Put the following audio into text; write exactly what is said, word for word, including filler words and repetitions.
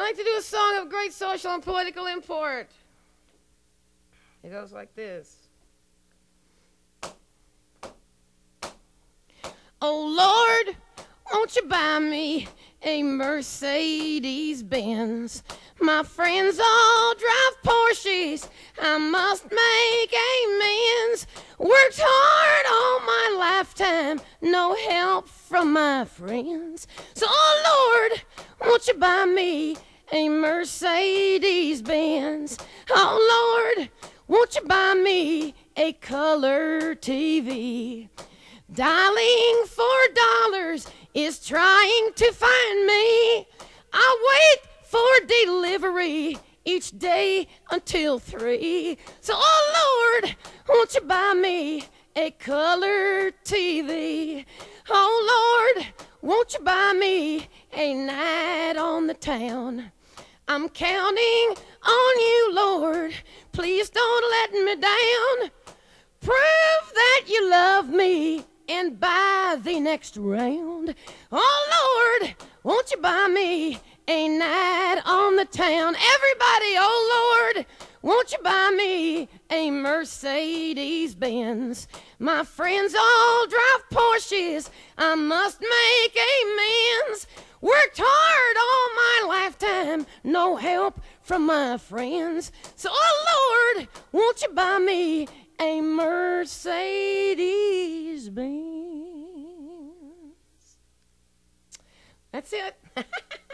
like to do a song of great social and political import. It goes like this. Oh Lord, won't you buy me a Mercedes Benz? My friends all drive Porsches, I must make amends. Worked hard all my lifetime, no help from my friends. So oh Lord, won't you buy me a Mercedes Benz? Oh Lord, won't you buy me a color T V? Dialing for dollars is trying to find me. I wait for delivery each day until three. So, oh Lord, won't you buy me a color T V? Oh Lord, won't you buy me a night on the town? I'm counting on you, Lord. Please don't let me down. Prove that you love me and buy the next round. Oh Lord, won't you buy me a night on the town? Everybody, oh Lord, won't you buy me a Mercedes Benz? My friends all drive Porsches, I must make amends. Worked hard all my lifetime, no help from my friends. So oh Lord, won't you buy me a Mercedes Benz? That's it.